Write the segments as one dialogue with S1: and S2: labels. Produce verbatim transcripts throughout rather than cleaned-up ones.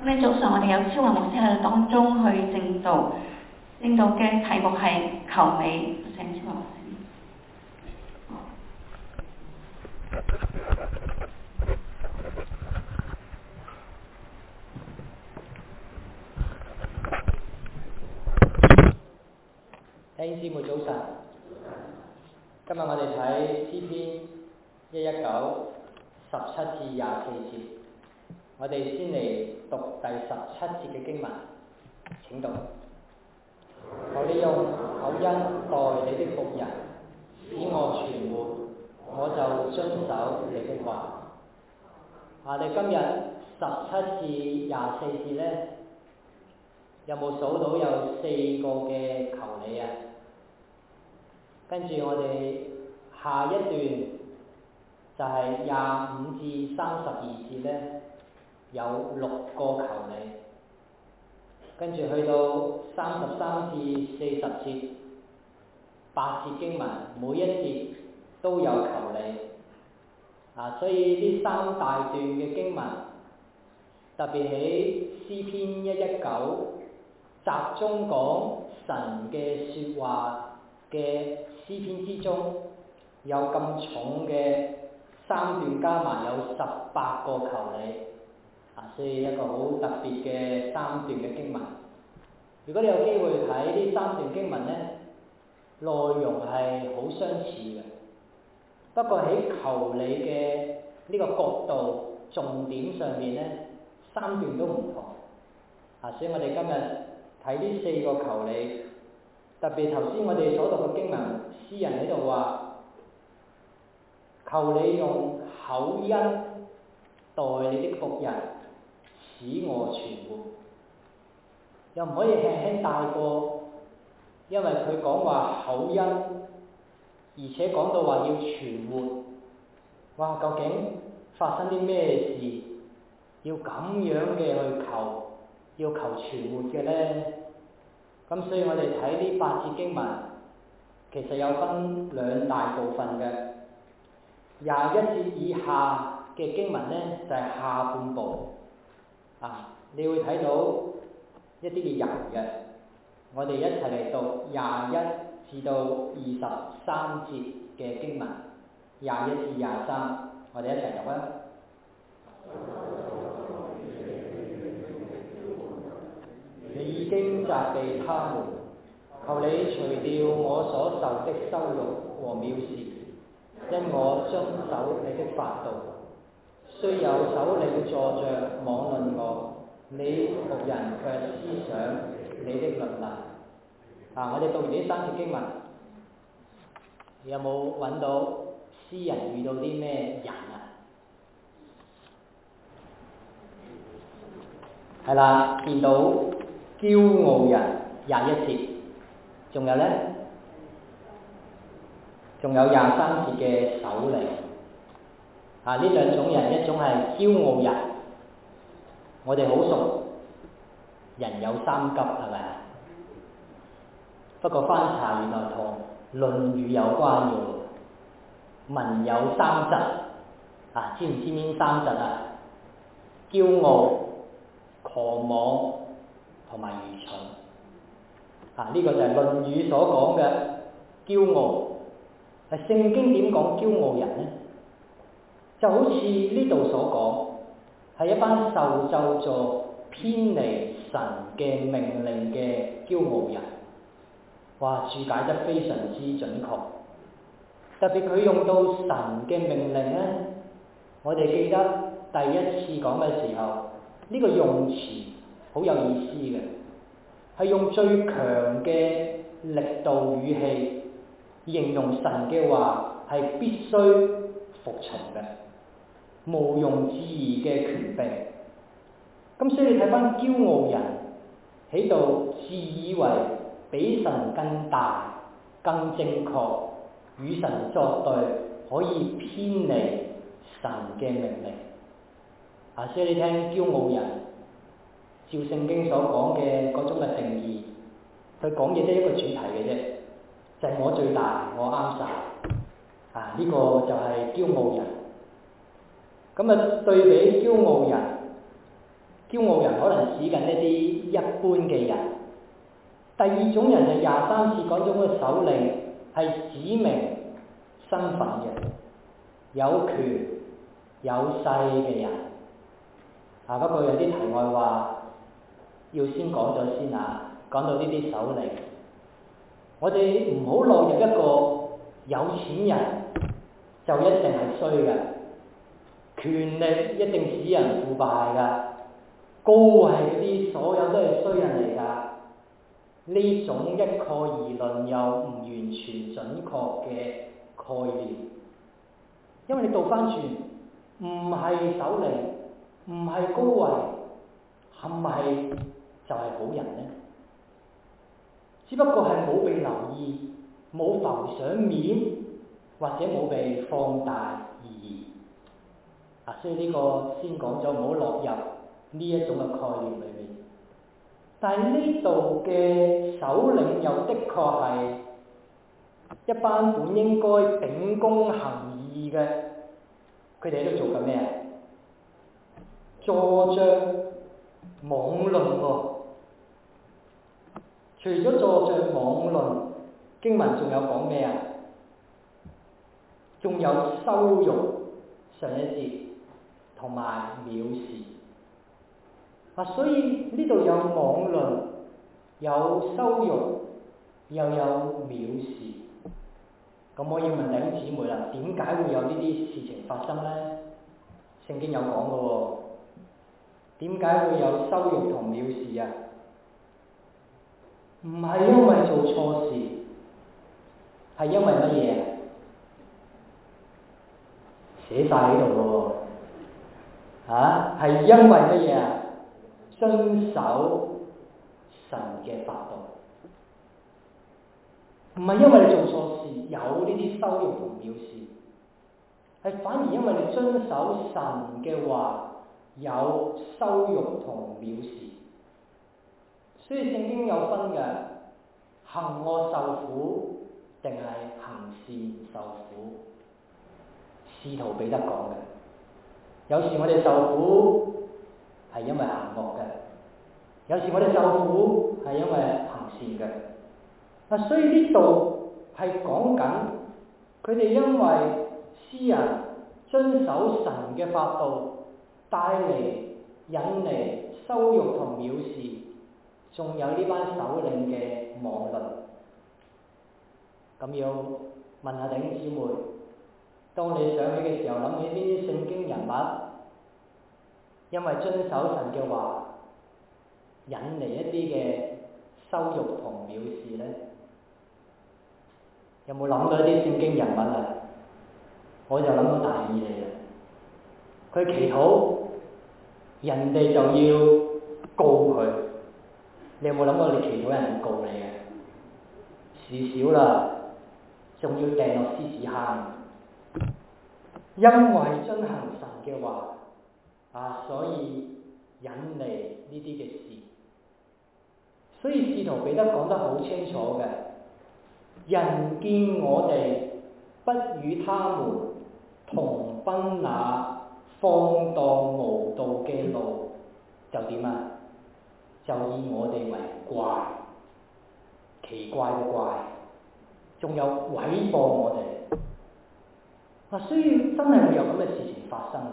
S1: 今日早上我哋有超華牧師喺當中去證道，證道嘅題目係求美。請超華牧師。
S2: 弟兄姊妹早晨，今日我哋睇詩篇一一九十七至廿四節，我哋先嚟讀第十七節嘅經文，請讀。求你用厚恩待你的僕人，使我存活，我就遵守你的話。我哋今日十七至廿四節呢，有冇數到有四個嘅求你啊？跟住我哋下一段就係廿五至三十二節呢，有六個求你。跟住去到三十三至四十節，八節經文，每一節都有求你。啊，所以呢三大段嘅經文，特別喺詩篇一一九集中講神嘅說話嘅詩篇之中，有咁重嘅三段加埋有十八個求你。啊，所以一個好特別嘅三段嘅經文。如果你有機會睇呢三段經文呢，內容係好相似嘅，不過喺求你嘅呢個角度重點上面呢，三段都唔同。啊，所以我哋今日睇呢四個求你，特別頭先我哋所讀嘅經文，詩人喺度話：求你用厚恩待你的僕人，使我存活。又唔可以輕輕帶過，因為佢講話厚恩，而且講到話要存活。哇！究竟發生啲咩事，要咁樣嘅去求，要求存活嘅呢？咁所以我哋睇呢八節經文，其實有分兩大部分嘅。廿一節以下嘅經文呢，就係下半部。啊，你會睇到一啲嘅人嘅，我哋一齊嚟讀廿一至到二十三節嘅經文，廿一至廿三，我哋一齊讀啦。你已經責備他們，求你除掉我所受的羞辱和藐視，因我遵守你的法度。雖有首領坐着妄論我，你僕人卻思想你的律例。啊！我哋讀完呢三節經文，有冇揾到詩人遇到啲咩人啊？係啦，見到驕傲人廿一節，仲有呢？仲有廿三節嘅首領。啊！呢兩種人，一種係驕傲人，我哋好熟，人有三急係咪啊？不過翻查原來同《論語》有關嘅，文有三疾。啊，知唔知邊三疾啊？驕傲、狂妄同埋愚蠢。啊，呢、這個就係《論語》所講嘅驕傲。係聖經點講驕傲人呢？就好似呢度所講，係一班受咒詛、偏離神嘅命令嘅驕傲人。哇！注解得非常之準確，特別佢用到神嘅命令呢，我哋記得第一次講嘅時候，呢、這個用詞好有意思嘅，係用最強嘅力度語氣形容神嘅話係必須服從嘅，毋庸置疑嘅權柄。咁所以你睇翻驕傲人喺度自以為比神更大、更正確，與神作對，可以偏離神嘅命令。啊，所以你聽驕傲人，照聖經所講嘅嗰種嘅定義，佢講嘢都係一個主題嘅啫，就係、是、我最大，我啱晒。啊，呢、這個就係驕傲人。咁啊，對比驕傲人， 驕傲人可能指緊一啲一般嘅人。第二種人就廿三節講咗嗰個首領係指明身份嘅，有權有勢嘅人。啊，不過有啲題外話要先講咗先啊，講到呢啲首領，我哋唔好落入一個有錢人就一定係衰嘅，權力一定使人腐敗㗎，高係嗰啲所有都係衰人嚟㗎。呢種一概而論又唔完全準確嘅概念，因為你倒翻轉，唔係首領，唔係高位，係咪就係好人呢？只不過係冇被留意，冇浮上面，或者冇被放大而已。啊，所以呢個先講咗，唔好落入呢一種嘅概念裏面。但係呢度嘅首領又的確係一班本應該秉公行義嘅，佢哋喺度做緊咩啊？坐著妄論喎。除咗坐著妄論，經文仲有講咩啊？仲有羞辱上一節同埋藐視。啊，所以呢度有妄論，有羞辱，又有藐視。咁我要問弟兄姊妹啦，點解會有呢啲事情發生呢？聖經有講嘅喎，點解會有羞辱同藐視啊？唔係因為做錯事，係因為乜嘢啊？寫晒喺度喎，嚇係因為乜嘢啊？遵守神嘅法度，唔係因為你做錯事有呢啲羞辱同藐視，係反而因為你遵守神嘅話有羞辱同藐視。所以聖經有分嘅，行惡受苦定係行善受苦。使徒彼得講嘅，有時我哋受苦係因為行惡嘅，有時我哋受苦係因為行善嘅。嗱，所以呢度係講緊佢哋因為詩人遵守神嘅法度，帶嚟引嚟羞辱同藐視，仲有呢班首領嘅妄論。咁要問下弟兄姊妹，當你想起嘅時候，諗起邊啲聖經人物因為遵守神嘅話引嚟一啲嘅羞辱同藐視呢？有冇諗到一啲聖經人物啊？我就諗到大以利啦。佢祈禱，人哋就要告佢。你有冇諗過你祈禱人會告你嘅？事少啦，仲要掟落獅子坑。因為遵行神嘅話啊，所以引嚟呢啲嘅事。所以使徒彼得講得好清楚嘅，人見我哋不與他們同奔那放蕩無道嘅路，就點啊？就以我哋為怪，奇怪嘅怪，仲有毀謗我哋。啊，所以真係會有咁嘅事情發生。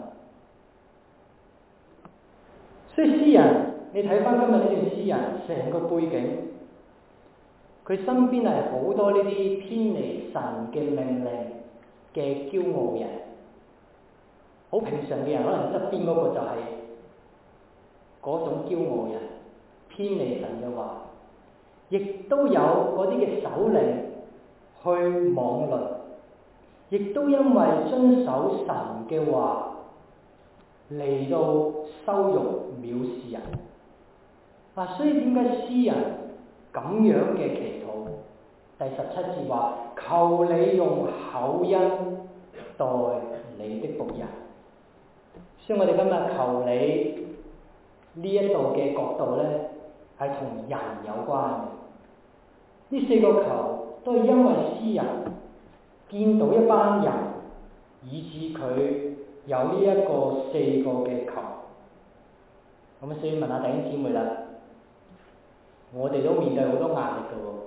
S2: 所以詩人，你睇翻今日呢段詩人成個背景，佢身邊係好多呢啲偏離神嘅命令嘅驕傲人。好平常嘅人，可能側邊嗰個就係嗰種驕傲人，偏離神嘅話，亦都有嗰啲嘅首領去妄論，亦都因為遵守神嘅話嚟到羞辱藐視人。啊，所以點解詩人咁樣嘅祈禱？第十七節話：求你用厚恩待你的僕人。所以我哋今日求你呢一度嘅角度呢，係同人有關嘅。呢四個求都係因為詩人見到一班人，以致佢有呢一個四個嘅求。 咁所以問下弟兄姊妹啦，我哋都面對好多壓力㗎喎。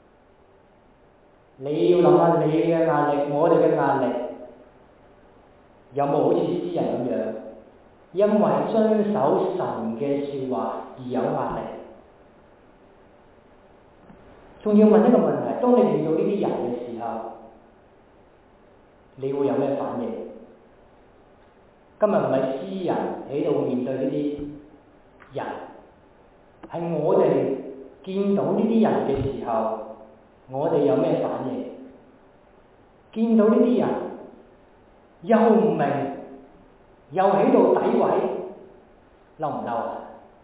S2: 你要諗下你嘅壓力，我哋嘅壓力有冇好似詩人咁樣，因為遵守神嘅説話而有壓力？仲要問一個問題：當你遇到呢啲人嘅時候，你會有咩反應？今日唔係詩人喺度面對呢啲人，係我哋見到呢啲人嘅時候，我哋有咩反應？見到呢啲人又唔明，又喺度詆毀，嬲唔嬲啊？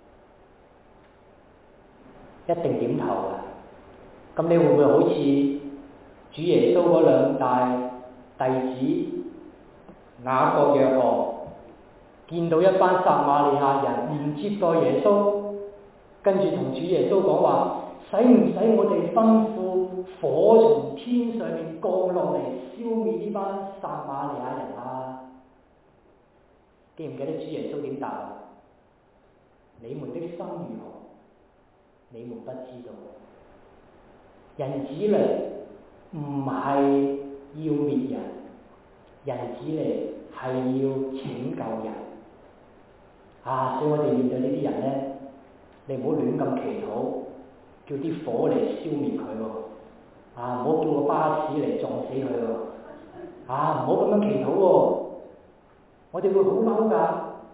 S2: 一定點頭啊！咁你會唔會好似主耶穌嗰兩大弟子雅各約翰，見到一班撒瑪利亞人唔接待耶穌，跟住同主耶穌講話：使唔使我哋吩咐火從天上面降落嚟消滅呢班撒瑪利亞人啊？記唔記得主耶穌點答啊？你們的心如何，你們不知道。人子嚟唔係要滅人，人子嚟係要拯救人。啊！所以我哋面對呢啲人咧，你唔好亂咁祈禱，叫啲火嚟消滅佢喎。啊！唔好叫個巴士嚟撞死佢喎。啊！唔好咁樣祈禱喎，我哋會好嬲㗎。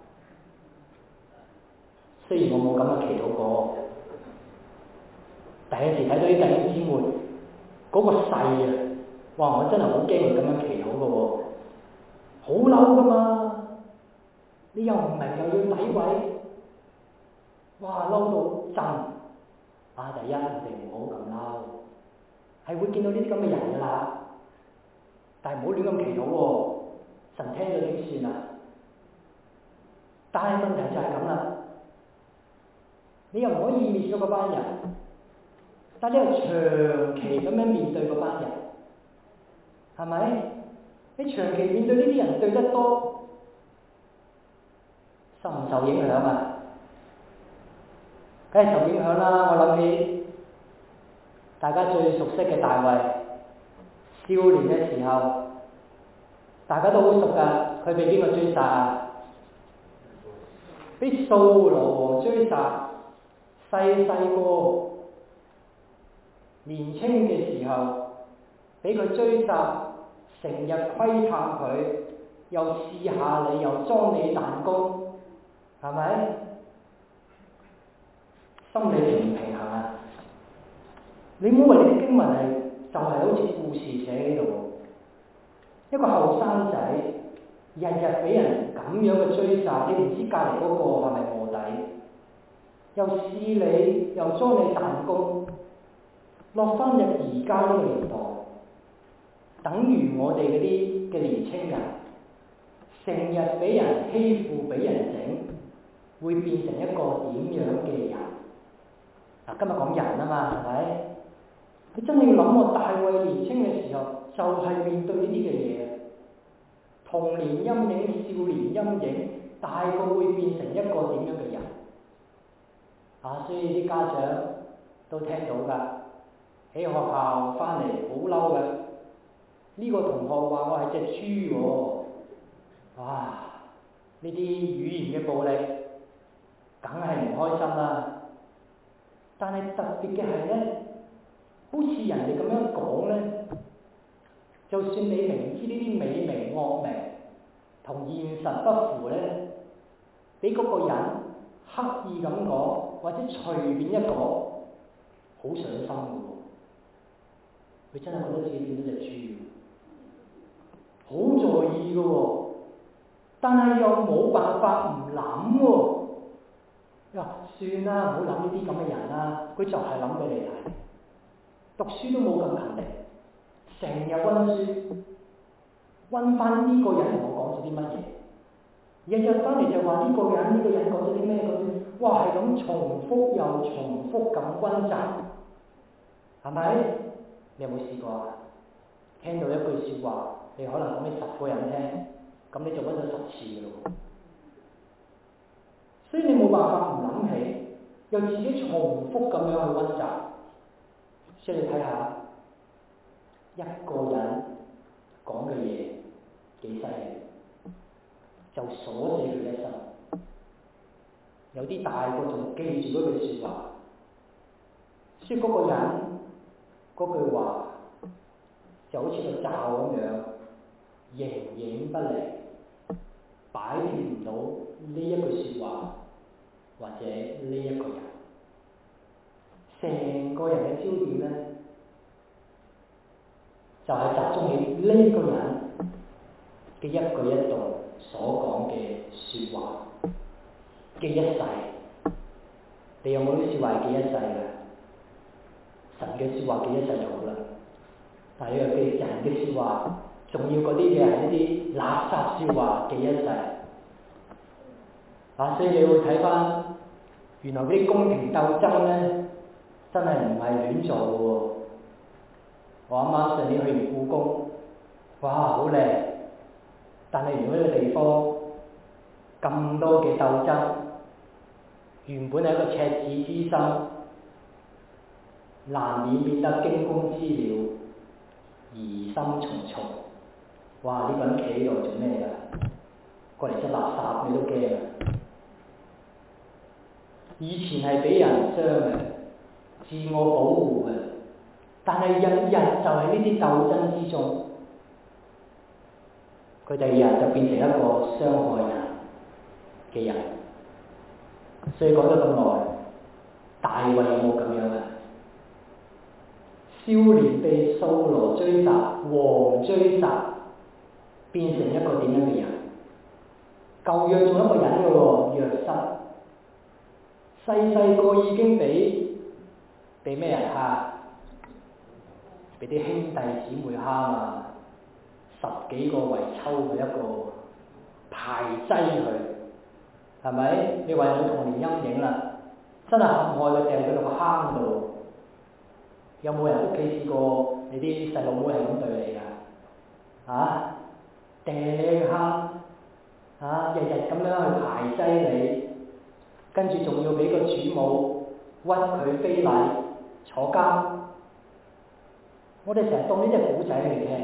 S2: 雖然我冇咁樣祈禱過，但有時睇到啲弟兄姊妹嗰個勢啊，哇！我真係好驚佢咁樣祈禱嘅喎，好嬲㗎嘛！你又唔明又要詆毀，哇！嬲到震啊！第一，我哋唔好咁嬲，係會見到呢啲咁嘅人㗎啦，但係唔好亂咁祈禱喎，神聽咗點算啊？但係問題就係咁啦，你又唔可以滅咗嗰班人，但係你又長期咁樣面對嗰班人，係咪？你長期面對呢啲人對得多，受唔受影響啊？梗係受影響啦！我諗起大家最熟悉嘅大衛，少年嘅時候，大家都好熟㗎。佢被邊個追殺啊？俾掃羅王追殺。細細個年青嘅時候，俾佢追殺，成日窺探佢，又試下你，又裝你彈弓，係咪？心理平唔平衡啊？你唔好話呢啲經文係就係好似故事寫喺度，一個後生仔日日俾人咁樣嘅追殺，你唔知隔離嗰個係咪臥底？又試你，又裝你彈弓，落翻入而家呢個年代，等於我哋嗰啲嘅年青人，成日俾人欺負，俾人整，會變成一個點樣嘅人？嗱，今日講人啊嘛，係咪？你真係要諗喎，大衛年青嘅時候就係面對呢啲嘅嘢，童年陰影、少年陰影，大個會變成一個點樣嘅人？啊，所以啲家長都聽到㗎，喺學校翻嚟好嬲嘅。呢個同學話我係隻豬喎，哇！呢啲語言嘅暴力，梗係唔開心啦。但係特別嘅係咧，好似人哋咁樣講咧，就算你明知呢啲美名惡名同現實不符咧，俾嗰個人刻意咁講，或者隨便一講，好上心嘅喎。佢真係覺得自己變咗隻豬，好在意嘅喎，但係又冇辦法唔諗喎。呀，算啦，唔好諗呢啲咁嘅人啦。佢就係諗俾你睇，讀書都冇咁勤力，成日温書，温翻呢個人同我講咗啲乜嘢，日日翻嚟就話呢個人呢、呢個人講咗啲咩嗰啲，哇係咁重複又重複咁温習，係咪？你有冇試過啊？聽到一句説話，你可能講俾十個人聽，咁你就温咗十次嘅咯。 所以你冇辦法唔諗起，又自己重複咁樣去溫習。所以你睇下一個人講嘅嘢幾犀利，就鎖死佢一生。有啲大個仲記住嗰句説話，所以嗰個人嗰句話就好似個罩咁樣，形影不離，擺脫唔到呢一句説話或者呢一個人。成個人嘅焦點咧，就係集中喺呢個人嘅一舉一動所講嘅説話，記一世。你有冇啲説話記一世㗎？神嘅説話記一世就好啦。但係你又記人嘅説話，仲要嗰啲嘅係一啲垃圾説話記一世。啊，所以你會睇翻，原來嗰啲宮廷鬥爭咧，真係唔係亂做嘅喎。我啱啱上年去完故宮，哇，好靚！但係如果呢個地方咁多嘅鬥爭，原本係一個赤子之心，難免變得驚弓之鳥，疑心重重。哇！呢個人企喺度做咩㗎？過嚟執垃圾你都驚啊！以前係俾人傷嘅，自我保護嘅，但係日日就喺呢啲鬥爭之中，佢哋日日就變成一個傷害人嘅人。所以講咗咁耐，大衛有冇咁樣啊？少年被掃羅追殺，王追殺，變成一個點樣嘅人？舊約仲有一個人嘅喎，約瑟，細細個已經俾俾咩人蝦？俾啲兄弟姊妹蝦嘛，十幾個圍抽佢一個，排擠佢，係咪？你話有冇童年陰影啦？真係陷害佢掟佢落個坑度。有冇人屋企試過你啲細路妹係咁對你㗎？啊，掟你個坑，啊，日日咁樣去排擠你，跟住仲要俾個主母屈佢非禮，坐監。我哋成日當呢啲係古仔嚟聽，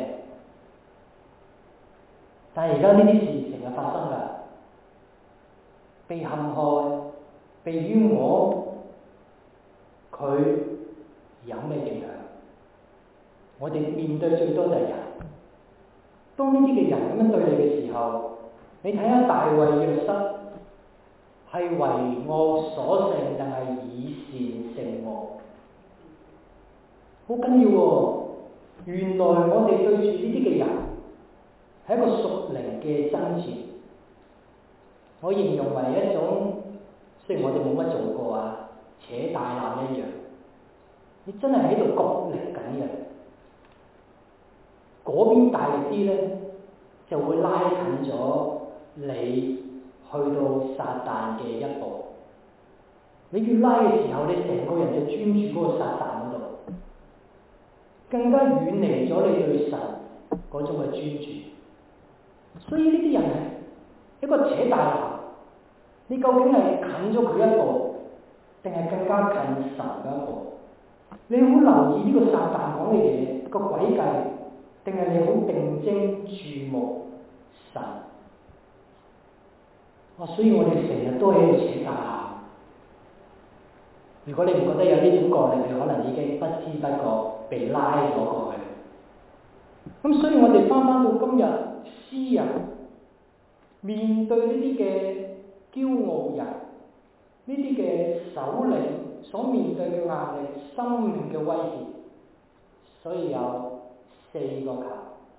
S2: 但係而家呢啲事情係發生㗎，被陷害、被冤枉，佢有咩影響？我哋面對最多就係人。當呢啲嘅人咁樣對你嘅時候，你睇下大衛約瑟係為惡所勝定係以善勝惡？好緊要喎！原來我哋對住呢啲嘅人係一個屬靈嘅爭戰。我形容為一種，雖然我哋冇乜做過啊，扯大纜一樣。你真係喺度角力緊嘅，嗰邊大力啲咧，就會拉近咗你去到撒旦嘅一步。你越拉嘅時候，你成個人就專注嗰個撒旦嗰度，更加遠離咗你對神嗰種嘅專注。所以呢啲人係一個扯大纜，你究竟係近咗佢一步，定係更加近神嘅一步？你好留意呢個撒旦講嘅嘢個詭計，定係你好定睛注目神？哇！所以我哋成日都喺度扯大纜。如果你唔覺得有呢種角力，你可能已經不知不覺被拉咗過去。咁所以我哋翻返到今日，詩人面對呢啲嘅驕傲人，呢啲嘅首領所面對嘅壓力、生命嘅威脅，所以有四個求。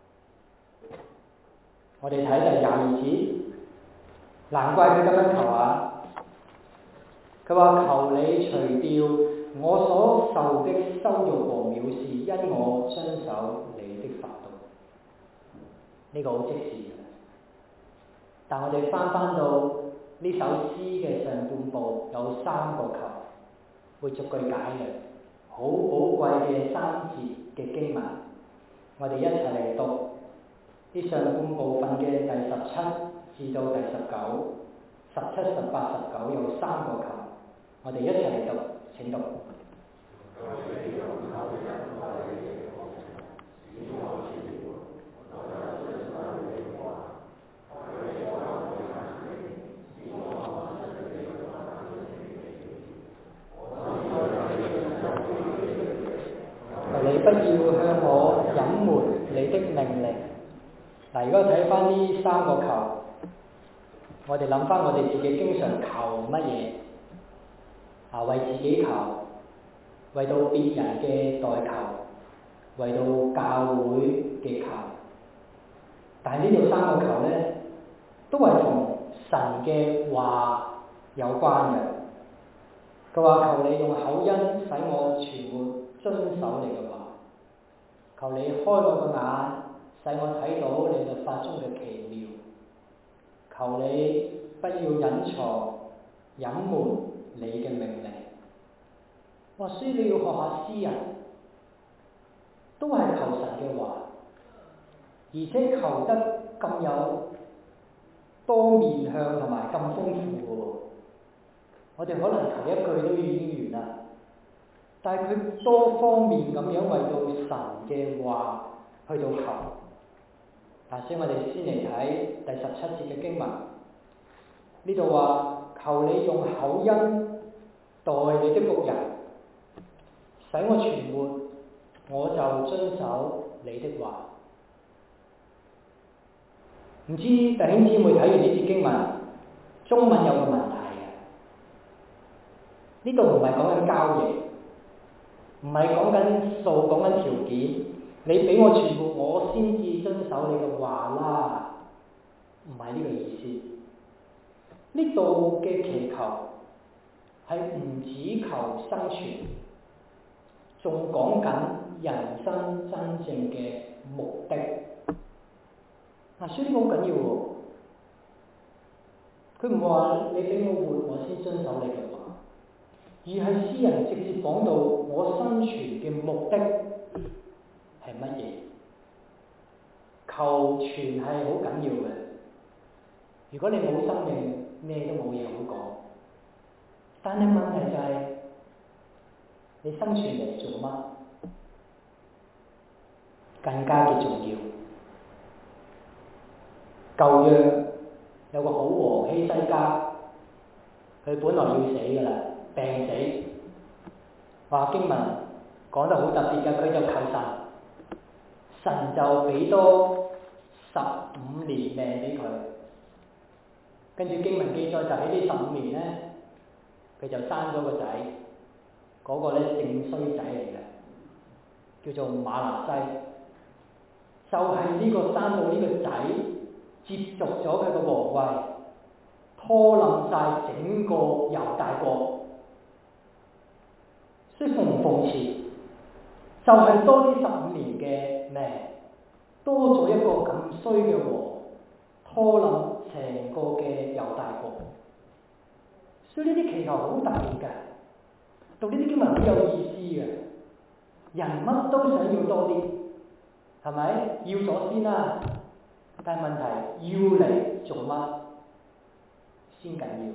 S2: 我哋睇第廿二節，難怪佢咁樣求啊！佢話：求你除掉我所受的羞辱和藐視，因我遵守你的法度。呢、這個好即時嘅。但我哋翻翻到呢首詩嘅上半部，有三個求，會逐句解嘅，好寶貴嘅三節嘅經文。我哋一齊嚟讀呢上半部分嘅第十七至到第十九。 十七、十八、十九有三個求，我哋一齊嚟讀，請讀。你不要向我隱瞞你的命令。嗱，如果睇翻呢三個求，我哋諗翻我哋自己經常求乜嘢？啊，為自己求，為到別人嘅代求，為到教會嘅求。但係呢度三個求呢，都係同神嘅話有關嘅。佢話求你用口音使我存活遵守你嘅話，求你開我個眼，使我睇到你律法中嘅奇妙，求你不要隱藏隱瞞你嘅命令。哇！所以你要學下詩人，都係求神嘅話，而且求得咁有多面向同埋咁豐富嘅喎。我哋可能求一句都已經完啦，但係佢多方面咁樣為到神嘅話去到求。嗱，所以我哋先嚟睇第十七節嘅經文，呢度話求你用厚恩待你的僕人，使我存活，我就遵守你的話。唔知弟兄姊妹睇完呢節經文，中文有個問題嘅，呢度唔係講緊交易，唔係講緊數，講緊條件。你俾我存活，我先至遵守你嘅話啦，唔係呢個意思。呢度嘅祈求係唔止求生存，仲講緊人生真正嘅目的。嗱，所以呢個好緊要喎。佢唔係話你俾我活，我先遵守你嘅話，而係詩人直接講到我生存嘅目的係乜嘢？求存係好緊要嘅。如果你冇生命，咩都冇嘢好講。但係問題就係，你生存嚟做乜？更加嘅重要。舊約有個好王希西家，佢本來要死㗎啦，病死。話經文講得好特別嘅，佢就求神，神就俾多十五年命俾佢。跟住經文記載就喺呢十五年呢，佢就生咗個仔，嗰、那個呢正衰仔嚟嘅，叫做馬拿西。就係、是、呢個生到呢個仔，接續咗佢個皇位，拖冧晒整個猶大國。所以諷唔諷刺？就係、是、多呢十五年嘅命，多咗一個咁衰嘅王，拖冧成個嘅猶大國。所以呢啲祈求好特別㗎，讀呢啲經文好有意思嘅。人乜都想要多啲，係咪？要咗先啦。但係問題要嚟做乜先緊要？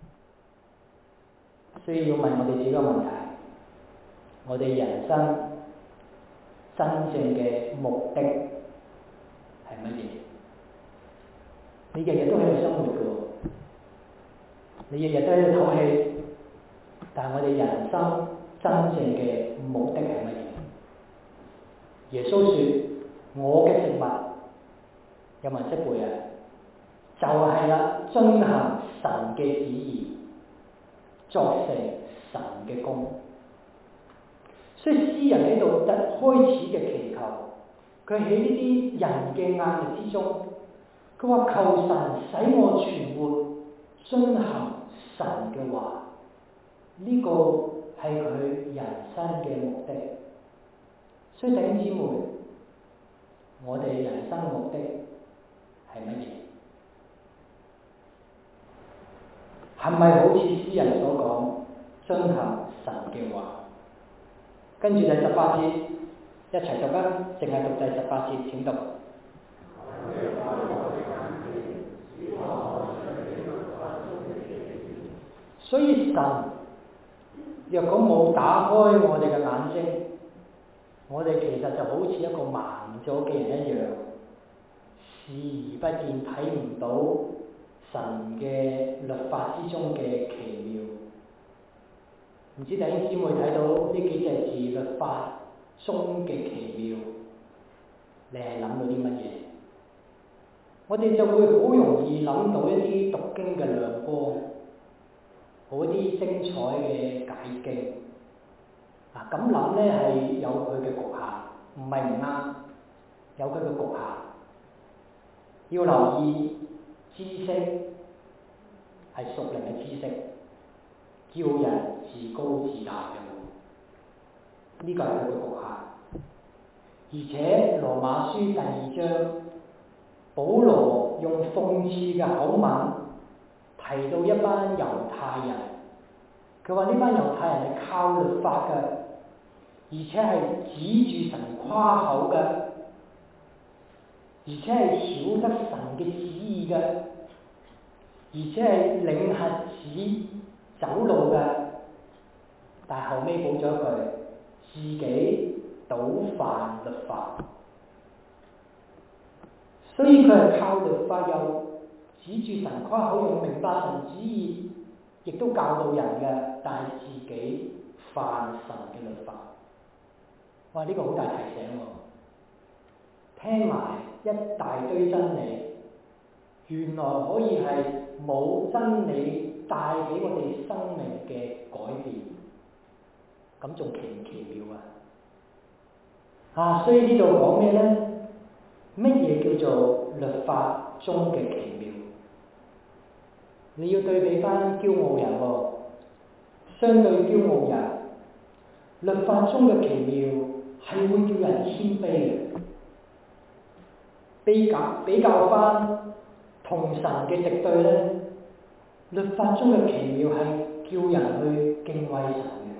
S2: 所以要問我哋自己個問題：我哋人生真正嘅目的係乜嘢？你日日都喺度生活嘅喎，你日日都喺度唞氣，但係我哋人生真正嘅目的係乜嘢？耶穌說：我嘅食物，有冇人識背啊？就係啦，遵行神嘅旨意，作成神嘅功。所以詩人喺度一開始嘅祈求，佢喺呢啲人嘅壓力之中，佢話求神使我存活，遵行神嘅話，呢、這個係佢人生嘅目的。所以弟兄姊妹，我哋人生目的係乜嘢？係咪好似詩人所講，遵行神嘅話？跟住第十八節一齊讀啦，淨係讀第十八節，請讀。 所以神若果冇打開我哋嘅眼睛，我哋其實就好似一個盲咗嘅人一樣，視而不見，睇唔到神嘅律法之中嘅奇妙。唔知弟兄姊妹睇到呢幾隻字律法中嘅奇妙，你係諗到啲乜嘢？我哋就會好容易諗到一啲讀經嘅亮光，好啲精彩嘅解經。嗱，咁諗咧係有佢嘅局限，唔係唔啱，有佢嘅局限。要留意知識係屬靈嘅知識，叫人自高自大嘅，呢個係佢嘅局限。而且羅馬書第二章，保羅用諷刺嘅口吻提到一班猶太人，佢話呢班猶太人係靠律法嘅，而且係指住神誇口嘅，而且係曉得神嘅旨意嘅，而且係領瞎子走路嘅，但係後尾補咗一句，自己倒犯律法。所以佢係靠律法，又指住神誇口，又明白神旨意，亦都教導人嘅，但係自己犯神嘅律法。哇！呢個好大提醒喎，聽埋一大堆真理，原來可以係冇真理帶俾我哋生命嘅改變，咁仲奇唔奇妙啊？啊！所以呢度講咩呢？乜嘢叫做律法中嘅奇妙？你要對比翻驕傲人喎，相對驕傲人，律法中嘅奇妙係會叫人謙卑嘅。比較比較翻同神嘅敵對咧，律法中嘅奇妙係叫人去敬畏神嘅。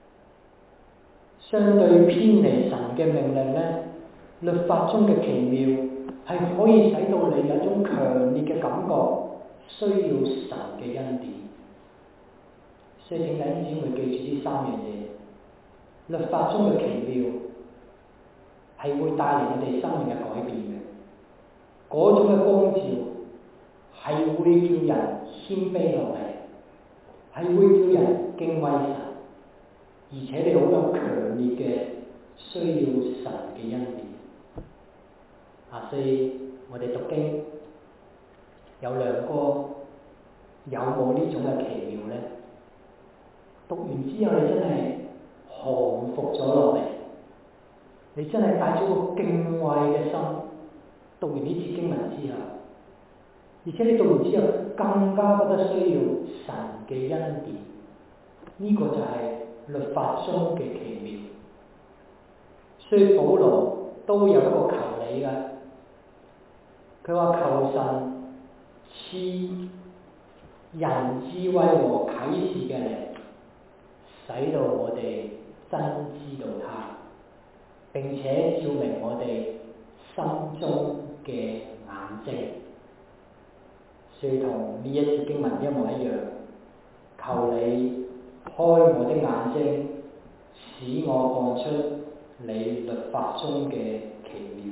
S2: 相對偏離神嘅命令咧，律法中嘅奇妙係可以使到你有一種強烈嘅感覺，需要神嘅恩典。所以請弟兄姊妹記住呢三樣嘢，律法中嘅奇妙係會帶嚟我哋生命嘅改變嘅，嗰種嘅光照係會叫人謙卑落嚟，係會叫人敬畏神，而且你好有強烈嘅需要神嘅恩典。啊，所以我哋讀經有亮光，有冇呢種嘅奇妙呢？讀完之後你真係降服咗落嚟，你真係帶咗個敬畏嘅心，讀完呢節經文之後，而且你讀完之後更加覺得需要神嘅恩典，呢、這個就係律法中嘅奇妙。所以保羅都有一個求你嘅，佢話求神賜人智慧和啟示嘅靈，使到我哋真知道他，並且照明我哋心中嘅眼睛。所以同呢一節經文一模一樣，求你開我的眼睛，使我看出你律法中嘅奇妙。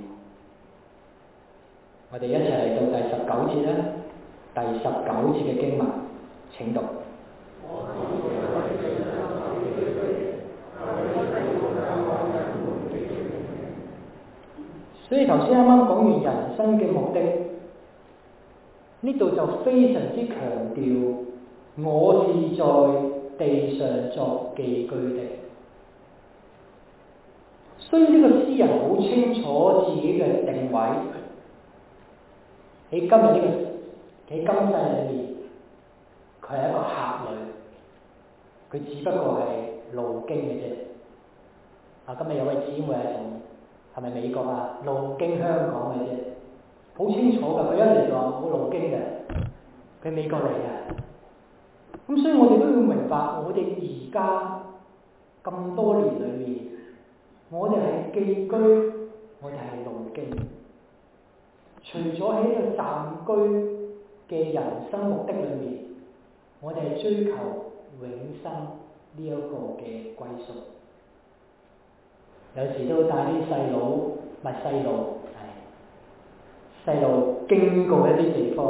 S2: 我哋一齊嚟到第十九節啦，第十九節嘅經文請讀。所以頭先啱啱講完人生嘅目的，呢度就非常之強調我是在地上作寄居的。所以呢個詩人好清楚自己嘅定位，喺今日呢個喺今世裏面，佢係一個客旅，佢只不過係路經嘅啫。啊，今日有位姊妹係從係咪美國啊？路經香港嘅啫，好清楚㗎。佢一嚟就話冇路經嘅，佢美國嚟嘅。咁所以我哋都要明白，我哋而家咁多年裏面，我哋係寄居，我哋係路經。除咗喺呢個暫居嘅人生目的裏面， 我哋係追求永生呢一個嘅歸宿。有時都帶啲細佬，唔係細路，係細路經過一啲地方，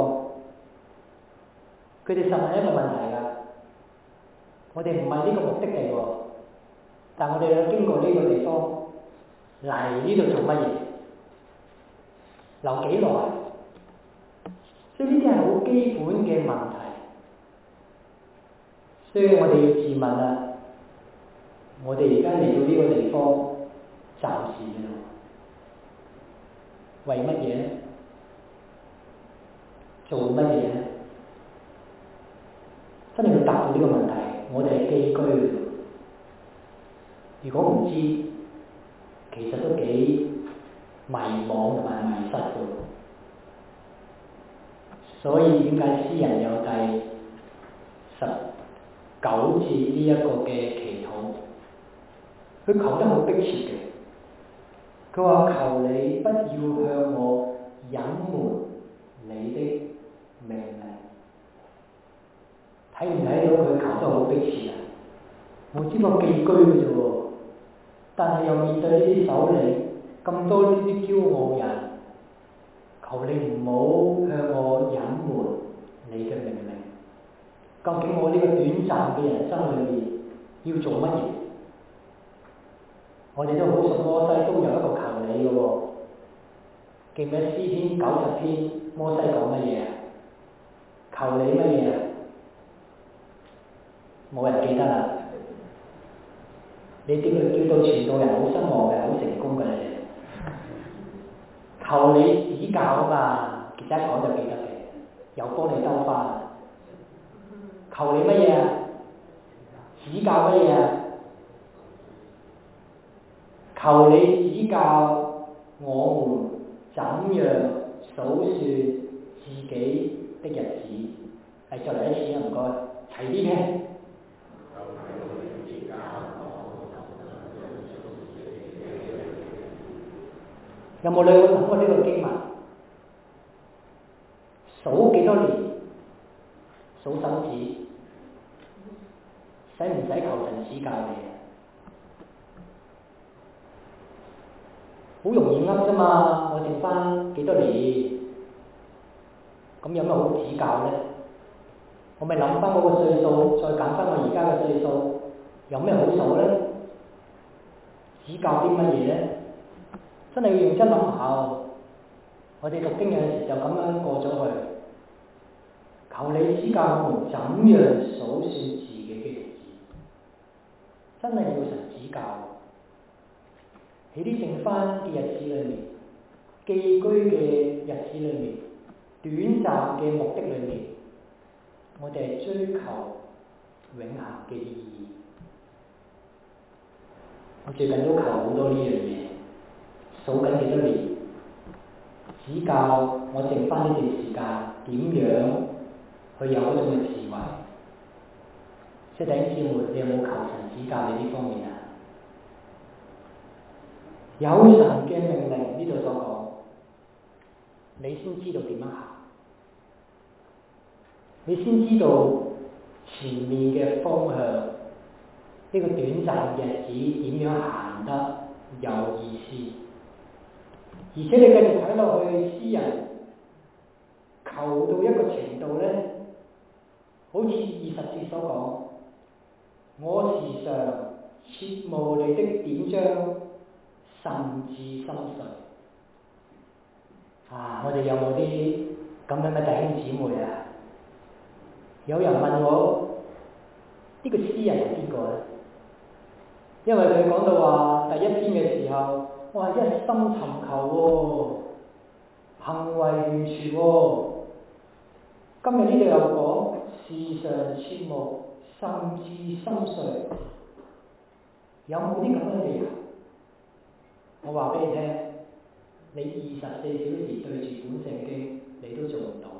S2: 佢哋實問一個問題㗎。我哋唔係呢個目的地喎，但我哋有經過呢個地方嚟呢度做乜嘢？留幾耐？所以呢啲係好基本嘅問題。所以我哋要自問啦，我哋而家嚟到呢個地方，暫時嘅咯，為乜嘢咧？做乜嘢咧？真係要答到呢個問題，我哋係寄居嘅。如果唔知，其實都幾迷惘同埋迷失嘅。所以點解詩人有第十九節呢一個嘅祈禱？佢求得好迫切嘅。佢話：求你不要向我隱瞞你的命令。睇唔睇到佢求得好迫切啊？我知個寄居嘅啫喎，但係又面對呢啲首領咁多呢啲驕傲人，求你唔好向我隱瞞你嘅命令。究竟我呢個短暫嘅人生裏面要做乜嘢？我哋都好熟摩西，都有一個求你嘅喎。記唔記得詩篇九十篇摩西講乜嘢啊？求你乜嘢啊？冇人記得啦。你點會叫到傳道人好失望嘅，好成功嘅你？求你指教啊嘛，其實一講就記得嘅，又幫你兜翻。求你乜嘢啊？指教乜嘢啊？求你指教我們怎樣數算自己的日子。係再嚟一次啊，唔該，齊啲嘅。有冇你會諗過呢個經文？數幾多年？數手指，使唔使求神指教你？好容易噏啫嘛！我剩翻幾多年？咁有咩好指教咧？我咪諗翻嗰個歲數，再減翻我而家嘅歲數，有咩好數咧？指教啲乜嘢咧？真係要認真諗下。我哋讀經有時就咁樣過咗去。求你指教我們怎樣數算自己嘅日子，真係要神指教。喺啲剩翻嘅日子裏面，寄居嘅日子裏面，短暫嘅目的裏面，我哋係追求永恆嘅意義。我最近都求好多呢樣嘢，數緊幾多年，指教我剩翻呢段時間點樣去有嗰種嘅智慧。即係弟兄姊妹，你有冇求神指教你呢方面啊？有神嘅命令呢度所講，你先知道點樣行，你先知道前面嘅方向，呢個短暫嘅日子點樣行得有意思。而且你繼續睇落去，詩人求到一個程度咧，好似二十節所講，我時常切慕你的典章，甚至心碎。啊！我哋有冇啲咁樣嘅弟兄姊妹啊？有人問我呢、這個詩人係邊個咧？因為佢講到話第一篇嘅時候，哇！一心尋求喎、哦，行為完全喎、哦。今日呢度又講時常切慕，甚至心碎。有冇啲咁樣嘅人？我話俾你聽，你二十四小時對住本聖經，你都做唔到。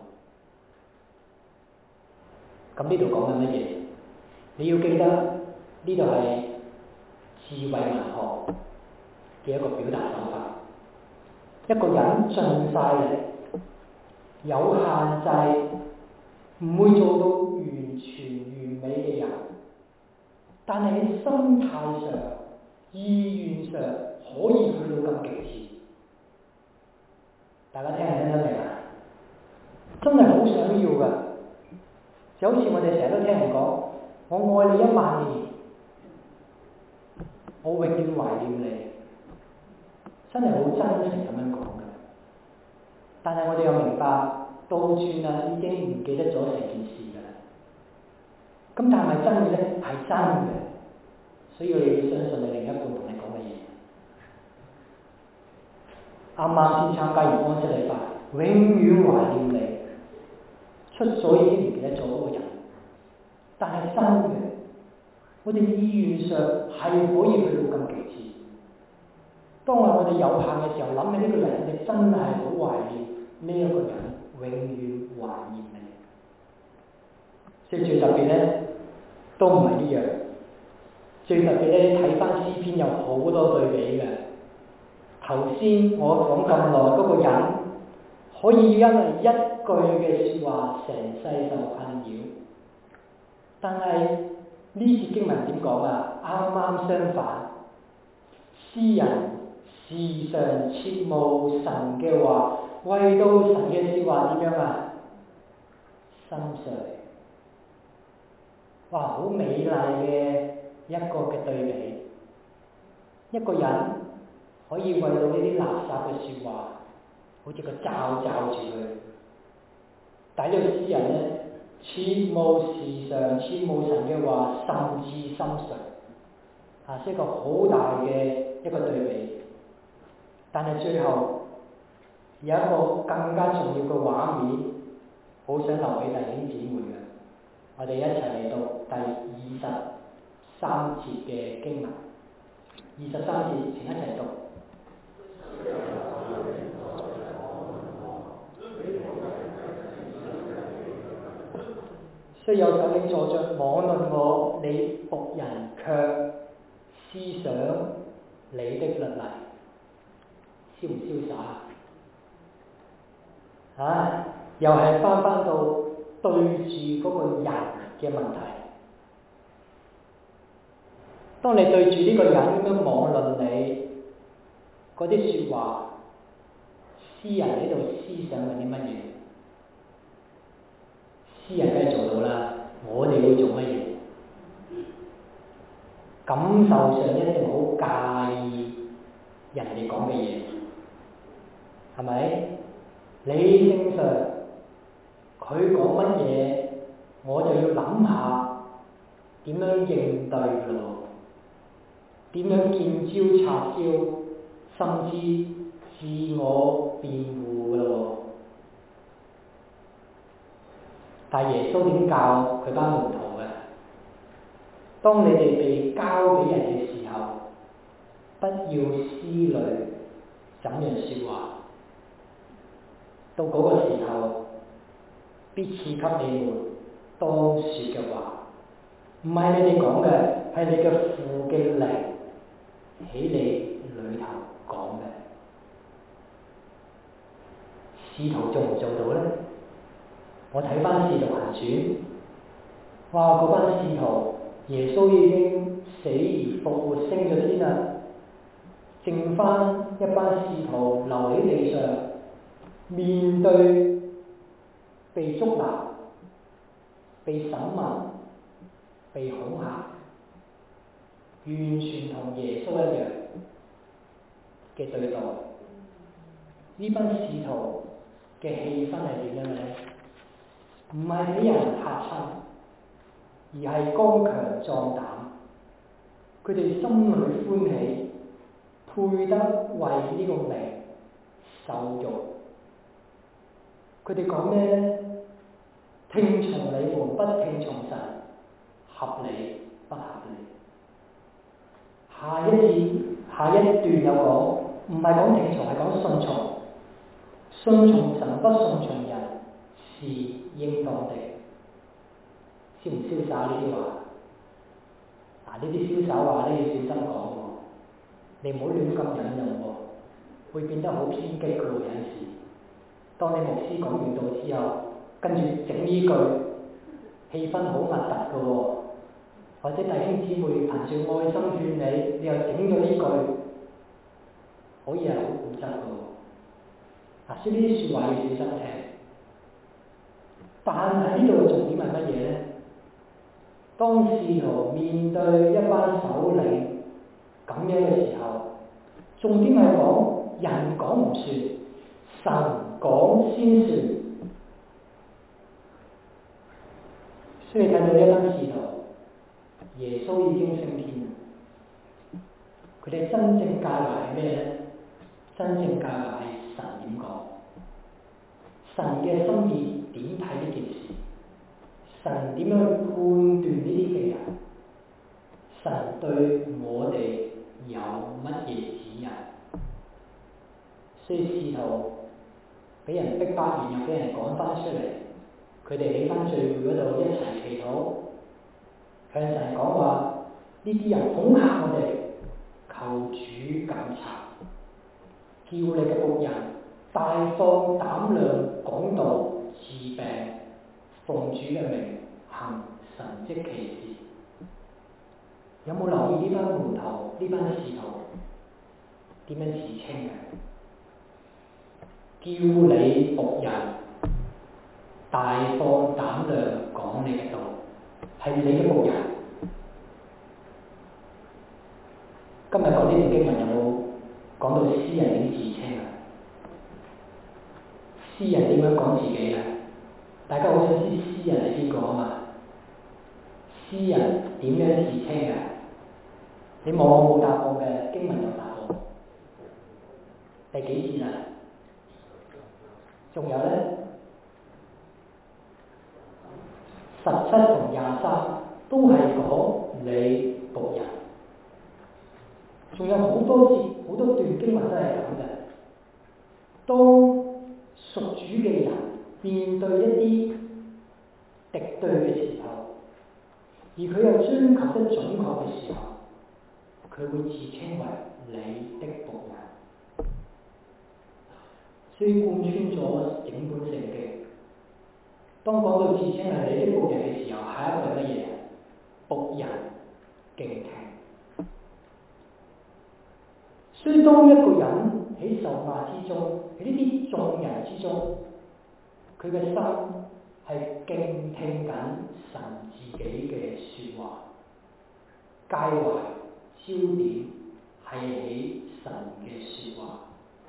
S2: 咁呢度講緊乜嘢？你要記得呢度係智慧文學嘅一個表達手法。一個人盡晒力，有限制，唔會做到完全完美嘅人，但係喺心態上、意願上可以去到咁極致。大家聽唔聽得明啊？真係好想要㗎，就好似我哋成日都聽人講，我愛你一萬年，我永遠懷念你，真係好真情咁樣講嘅。但係我哋又明白，倒轉啦，已經唔記得咗成件事㗎啦。咁但係咪真嘅咧？係真嘅，所以你要相信你另一半同你講嘅嘢。啱啱先參加完安息禮拜，永遠懷念你，出咗已經唔記得咗嗰個人，但係真嘅，我哋意願上係可以去到咁極致。當我哋有限嘅時候，諗起呢個人，你真係好懷念呢一個人，永遠懷念你。最最特別咧，都唔係呢樣。最特別咧，睇翻詩篇有好多對比嘅。頭先我講咁耐，嗰個人可以因為一句嘅説話，成世受困擾。但係呢節經文點講啊？啱啱相反，詩人時常切慕神嘅話，為到神嘅説話點樣啊？心碎。哇！好美麗嘅一個嘅對比，一個人可以為到呢啲垃圾嘅説話，好似個罩罩住佢。但係呢個詩人咧，切慕時常切慕神嘅話，甚至心碎。啊，係一個好大嘅一個對比。但係最後有一個更加重要嘅畫面，好想留俾弟兄姊妹嘅。我哋一齊嚟讀第二十三節嘅經文。二十三節，請一齊讀。雖有首領坐着網論我，你僕人卻思想你的律例。瀟唔瀟灑啊？又係翻翻到對住嗰個人嘅問題。當你對住呢個人咁樣網論你嗰啲説話，詩人喺度思想緊啲乜嘢？詩人梗係做到啦，我哋會做乜嘢？感受上一定好介意人哋講嘅嘢，係咪？理性上佢講乜嘢，我就要諗下點樣應對咯，點樣見招拆招，甚至自我辯護咯。但係耶穌點教佢班門徒嘅？當你哋被交俾人嘅時候，不要思慮怎樣説話。到嗰個時候，必賜給你們當説嘅話，唔係你哋講嘅，係你嘅父嘅靈喺你裏頭講嘅。使徒做唔做到呢？我睇翻《使徒行傳》，哇！嗰班使徒，耶穌已經死而復活升咗天啦，剩翻一班使徒留喺地上，面對被捉拿、被審問、被恐嚇，完全同耶穌一樣嘅對待。呢班使徒嘅氣氛係點樣呢？唔係俾人嚇親，而係剛強壯膽。佢哋心裏歡喜，配得為呢個名受辱。佢哋講咩呢？聽從你們，不聽從神，合理不合理？下一節下一段有講，唔係講聽從，係講順從。順從神，不順從人，是應當的。瀟唔瀟灑呢啲話？嗱，呢啲瀟灑話咧要小心講喎，你唔好亂咁引用喎，會變得好偏激嘅喎。有陣時，當你牧師講完道之後，跟住整呢句， 氣氛好核突嘅喎，或者弟兄姊妹憑住愛心勸你，你又整咗呢句，可以係好固執嘅喎。嗱，所以呢啲説話要小心聽。但係呢度嘅重點係乜嘢咧？當使徒面對一班首領咁樣嘅時候，重點係講人講唔算，神講先算。所以睇到呢一班使徒，耶穌已經升天，佢哋真正教導係咩咧？真正教導係神點講，神嘅心意點睇呢件事，神點樣去判斷呢啲嘅人，神對我哋有乜嘢指引？所以使徒俾人逼迫完，又俾人趕翻出嚟，佢哋喺翻聚會嗰度一齊祈禱，向神講話：呢啲人恐嚇我哋，求主監察，叫你嘅僕人大放膽量講道治病，奉主嘅名行神蹟奇事。有冇留意呢班門徒、呢班使徒點樣自稱嘅？叫你僕人大放膽量講你嘅道，係你嘅僕人。今日講呢段經文有冇講到詩人點自稱啊？詩人點樣講自己啊？大家好想知詩人係邊個啊嘛？詩人點樣自稱啊？你望我冇答案嘅，經文有答案。第幾節啊？仲有咧，十七同廿三都係講你僕人，仲有好多節好多段經文都係咁嘅。當屬主嘅人面對一啲敵對嘅時候，而佢又追求得準確嘅時候，佢會自稱為你的僕人。所以貫穿咗整本聖經。當講到自稱係你的僕人嘅時候，下一個係乜嘢？僕人敬聽。所以當一個人喺受罵之中，喺呢啲眾人之中，佢嘅心係敬聽緊神自己嘅説話，介懷焦點係喺神嘅説話。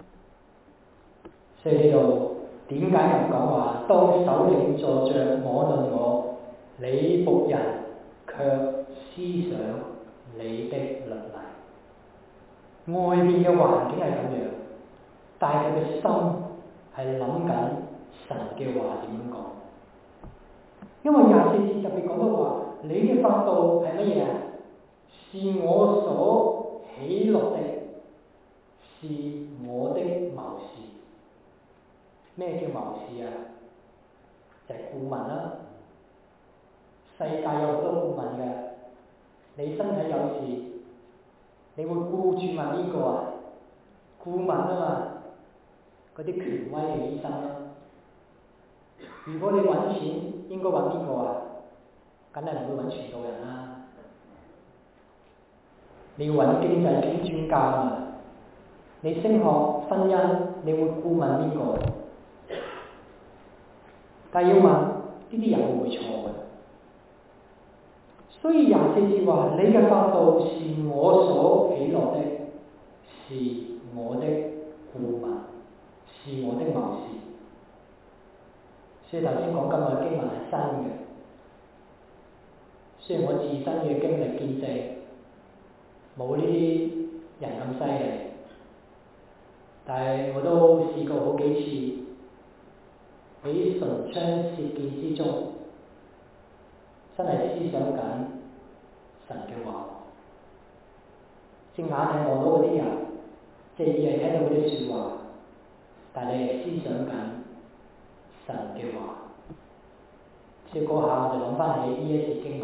S2: 所以呢度點解咁講話？當首領坐着摸論我，你僕人卻思想你的律例。外面嘅環境係咁樣，但係佢嘅心係諗緊神嘅話點樣講。因為廿四節特別講到話，你嘅法度係乜嘢啊？是我所喜樂的，是我的謀士。咩叫謀士啊？就係、是、顧問啦、啊。世界有好多顧問嘅，你身體有事，你會顧住問邊個啊？顧問啊嘛，嗰啲權威嘅醫生啦、啊。如果你揾錢，應該揾邊個啊？梗係唔會揾傳道人啦、啊。你要揾經濟經專家啊嘛。你升學婚姻，你會顧問邊個？但係要問呢啲人會唔會錯嘅？所以廿四節話：你嘅法度是我所喜樂的，是我的顧問，是我的謀士。所以頭先講今日嘅經文係新嘅，雖然我自身嘅經歷見證冇呢啲人咁犀利，但係我都試過好幾次。喺唇槍舌劍之中，真係思想緊神嘅話。隻眼係望到嗰啲人，隻耳係聽到嗰啲説話，但係你係思想緊神嘅話。所以嗰下我就諗翻起呢一節經文，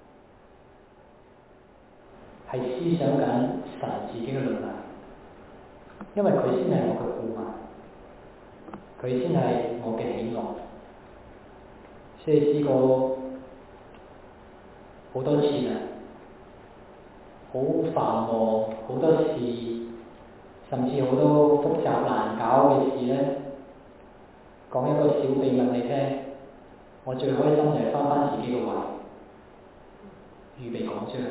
S2: 係思想緊神自己嘅律例，因為佢先係我嘅顧問。佢先係我嘅喜樂，所以試過好多次啦，好繁忙，好多事，甚至好多複雜難搞嘅事咧。講一個小秘密你聽，我最開心就係返返自己個位，預備講章。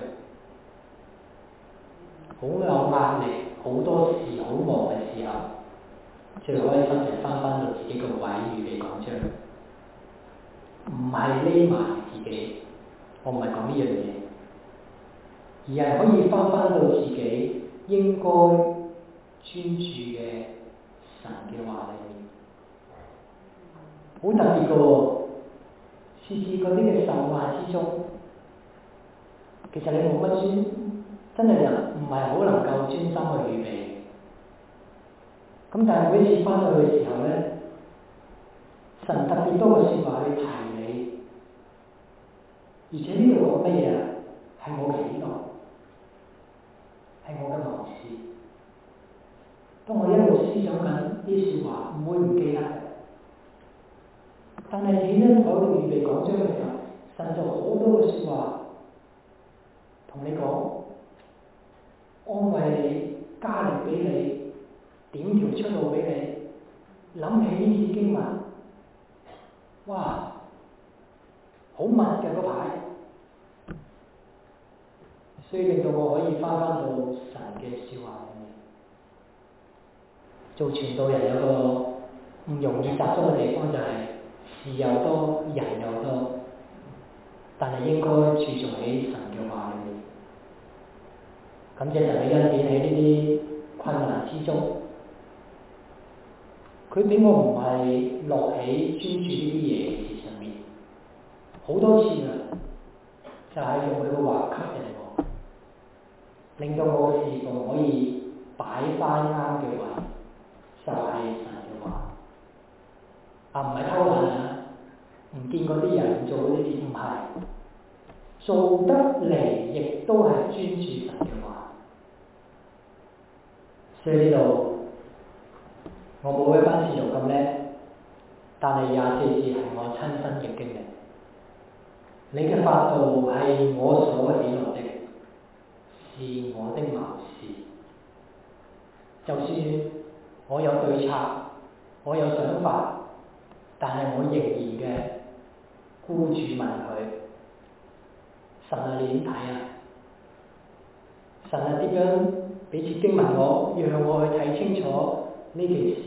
S2: 好有壓力，好多事，好忙嘅時候，最開心就係返返到自己個位，預備講章。唔係匿埋自己，我唔係講呢樣嘢，而係可以返返到自己應該專注嘅神嘅話裏面。好特別嘅喎，次次嗰啲嘅受話之中，其實你冇乜專，真係人唔係好能夠專心去預備。咁但係每一次翻到去嘅時候咧，神特別多嘅説話去提你，而且呢度講乜嘢啊？係我嘅喜樂，係我嘅謀士。當我一路思想緊啲説話，唔會唔記得嘅。但係點咧？喺度預備講章嘅時候，神就好多嘅説話同你講，安慰你，加力俾你，點條出路俾你。諗起呢次經文，哇，好密嘅嗰排，所以令到我可以翻返到神嘅説話裏面。做傳道人有個唔容易集中嘅地方就係、是。事又多，人又多，但係應該注重喺神嘅話裏面。感謝神嘅恩典喺呢啲困難之中，佢俾我唔係落喺專注呢啲嘢嘅事上面，好多次啊，就係、是、用佢嘅話吸引我，令到我嘅事奉可以擺翻啱嘅位，就係、是、神嘅話。啊，唔係偷懶啊！唔見嗰啲人做嗰啲事，唔係做得嚟，亦都係專注神嘅話。所以呢度我冇一班使徒咁叻，但係廿四節係我親身嘅經歷。你嘅法度係我所喜樂的，是我的謀士。就算我有對策，我有想法。但係我仍然嘅孤注問佢，神啊，你點睇啊？神啊，點樣俾次經文我，讓我去睇清楚呢件事？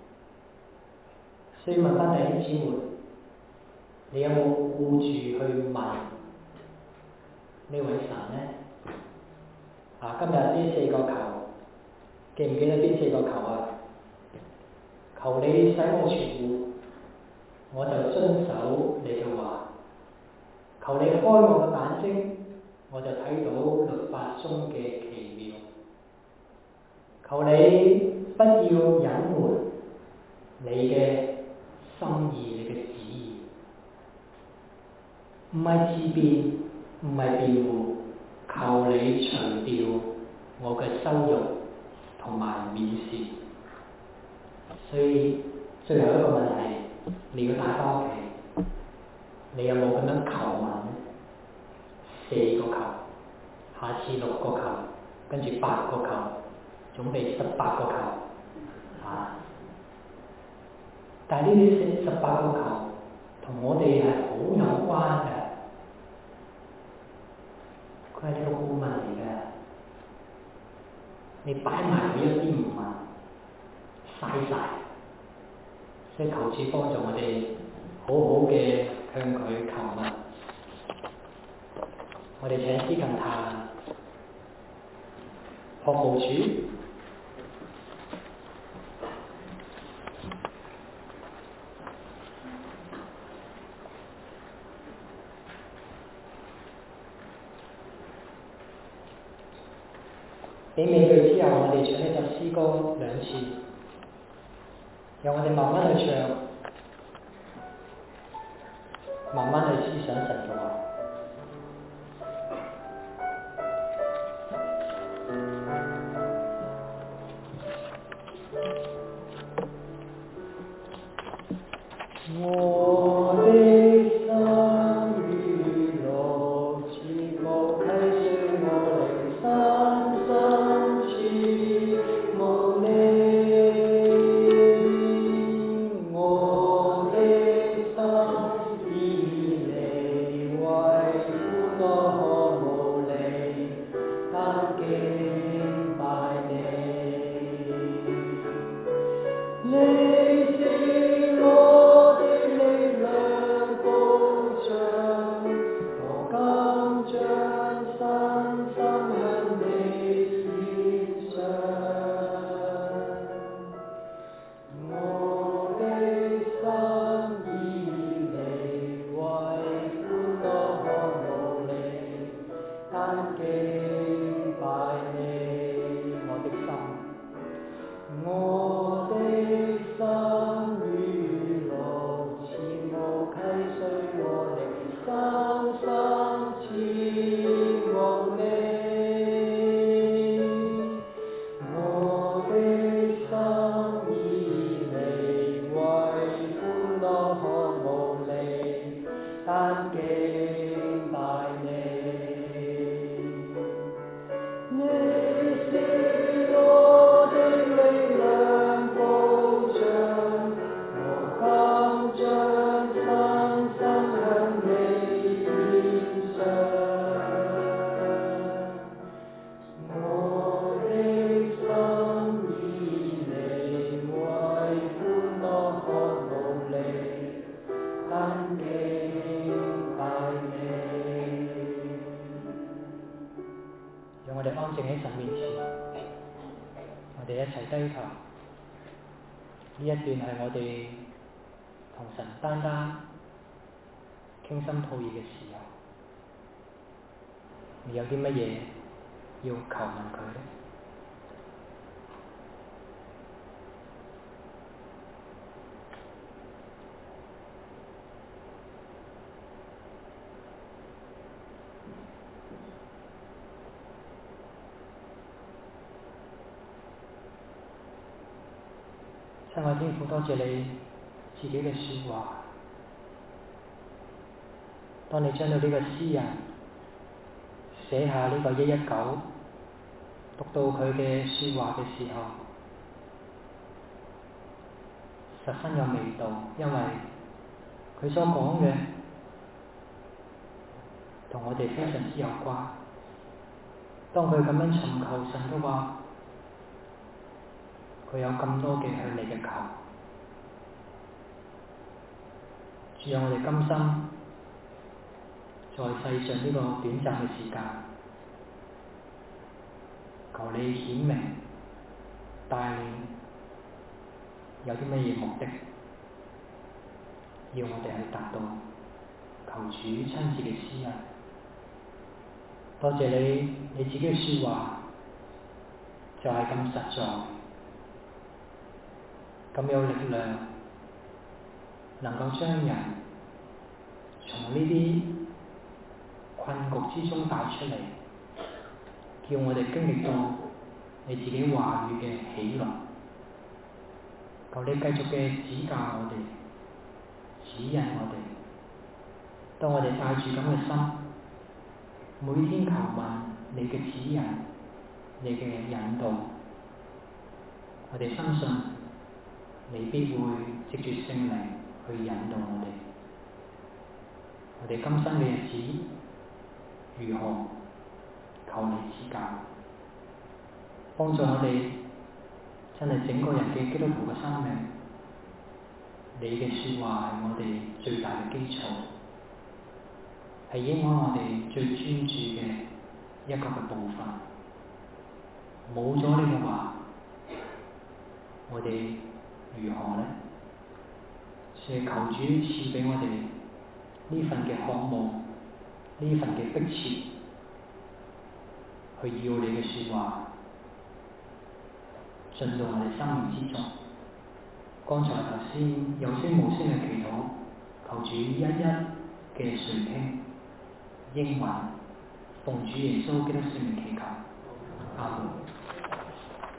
S2: 所以問翻弟兄姊妹，你有冇顧住去問呢位神呢？啊，今日呢四個球，記唔記得邊四個球啊？求你使我全活，我就遵守你嘅話。求你開我嘅眼睛，我就睇到律法中嘅奇妙。求你不要隱瞞你嘅心意，你嘅旨意。唔係自辯，唔係辯護，求你除掉我嘅羞辱同埋藐視。所以最後一個問題，你要帶翻屋企，你有冇咁樣求問？四個球，下次六個球，跟住八個球，準備十八個球，啊！但係呢啲十八個球同我哋係好有關嘅，佢係你個顧問嚟嘅，你擺埋佢一啲唔問，嘥晒。所以求主幫助我哋好好嘅向佢求問。我哋請司琴彈學無主。俾尾句之後，我哋唱呢首詩歌兩次，讓我哋慢慢去唱，慢慢去思想神嘅話。我的心與樂情讓我哋安靜喺神面前，我哋一齊低頭。呢一段係我哋同神單單傾心吐意嘅時候，你有啲乜嘢要求問佢呢？親愛天父，多謝你自己嘅說話。當你將到呢個詩人寫下呢個一一九，讀到佢嘅說話嘅時候，十分有味道，因為佢所講嘅同我哋非常之有關。當佢咁樣尋求神嘅話，佢有咁多嘅向你嘅求。主，讓我哋甘心在世上呢個短暫嘅時間，求你顯明帶領，有啲乜嘢目的要我哋去達到，求主親自嘅施恩。多謝你，你自己嘅說話就係咁實在，咁有力量，能夠將人從呢啲困局之中帶出嚟，叫我哋經歷到你自己話語嘅喜樂。求你繼續嘅指教我哋，指引我哋。當我哋帶住咁嘅心，每天求問你嘅指引，你嘅引導，我哋相信你必會藉住聖靈去引導我哋。我哋今生嘅日子如何，求你指教，幫助我哋真係整個人嘅基督徒嘅生命。你嘅說話係我哋最大嘅基礎，係影響我哋最專注嘅一個嘅部分。冇咗呢個話，我哋如何呢？所以求主賜俾我哋呢份嘅渴慕，呢份嘅迫切，去要你嘅說話進到我哋生命之中。剛才頭先有聲無聲嘅祈禱，求主一一嘅垂聽應允，奉主耶穌基督聖名祈求，阿門。